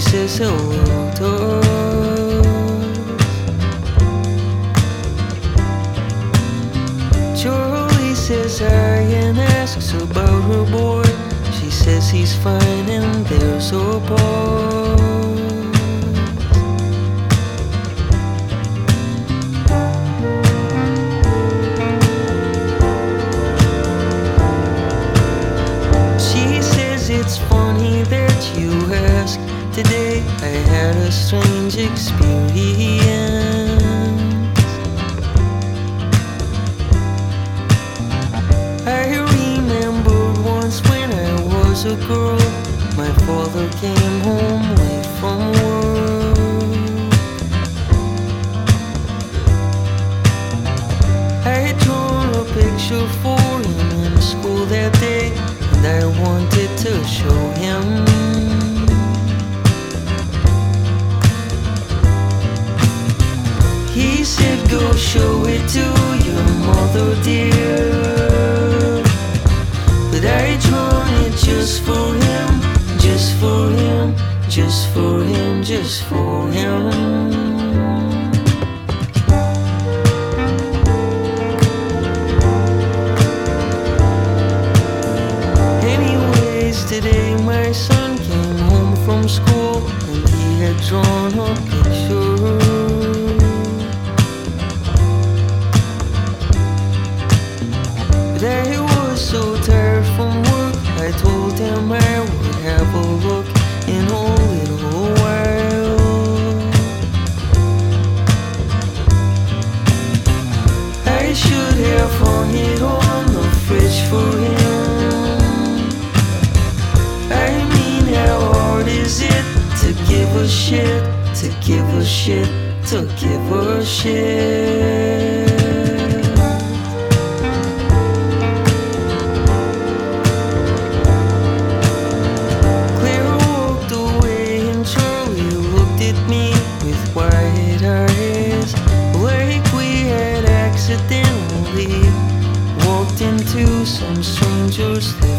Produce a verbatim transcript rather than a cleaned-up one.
says hello to us. Charlie says hi and asks about her boy. She says he's fine and there's a pause. She says it's funny that you ask. Today I had a strange experience. I remembered once when I was a girl, my father came home late from work. I had drawn a picture for him in school that day, and I wanted to show him. He said, go show it to your mother, dear. But I drawn it just for him, just for him, just for him, just for him. Anyways, today my son came home from school and he had drawn a picture. I was so tired from work, I told him I would have a look in a little while. I should have hung it on the fridge for him. I mean, how hard is it to give a shit, to give a shit, to give a shit? Accidentally walked into some stranger's